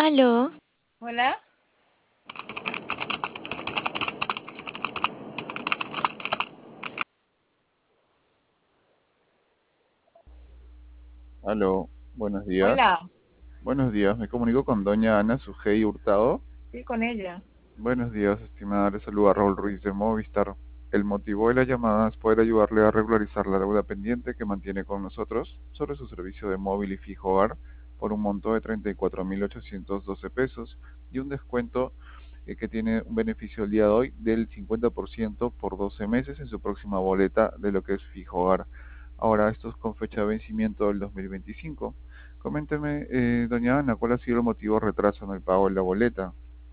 Aló, Hola, Aló, buenos días. hola, Buenos días, me comunico con doña Ana Sujei Hurtado. sí, con ella. Buenos días, estimada, le saluda Raúl Ruiz de Movistar. El motivo de la llamada es poder ayudarle a regularizar la deuda pendiente que mantiene con nosotros sobre su servicio de móvil y fijo hogar por un monto de 34.812 pesos y un descuento que tiene un beneficio el día de hoy del 50% por 12 meses en su próxima boleta de lo que es fijo hogar. Ahora, esto es con fecha de vencimiento del 2025. Coménteme, doña Ana, ¿cuál ha sido el motivo de retraso en el pago de la boleta?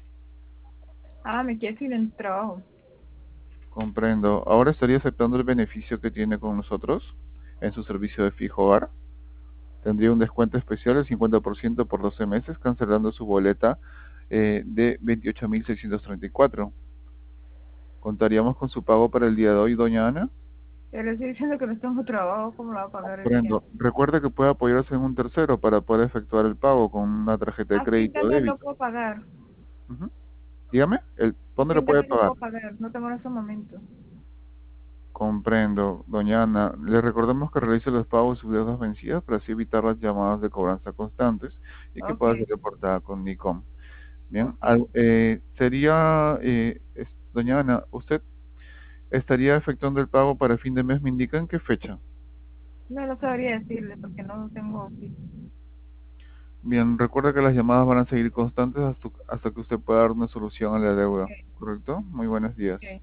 Me quedé sin el trabajo. Comprendo. ¿Ahora estaría aceptando el beneficio que tiene con nosotros en su servicio de fijo hogar? Tendría un descuento especial del 50% por 12 meses, cancelando su boleta de 28.634. ¿Contaríamos con su pago para el día de hoy, doña Ana? Pero estoy diciendo que no tengo trabajo, ¿cómo lo va a pagar el día? Comprendo. Recuerde que puede apoyarse en un tercero para poder efectuar el pago con una tarjeta de Así crédito o internet lo débito. puedo pagar. Ujú. Dígame, ¿dónde Así lo puede internet lo pagar? puedo pagar. No tengo en ese momento. Comprendo, doña Ana. Le recordamos que realice los pagos de sus deudas vencidas para así evitar las llamadas de cobranza constantes y que Ok, pueda ser reportada con NICOM. Bien, ok. doña Ana, ¿usted estaría efectuando el pago para fin de mes? ¿Me indica en qué fecha? No lo sabría decirle porque no tengo oficio. Bien, recuerda que las llamadas van a seguir constantes hasta que usted pueda dar una solución a la deuda, Ok, ¿correcto? Muy buenos días. ok.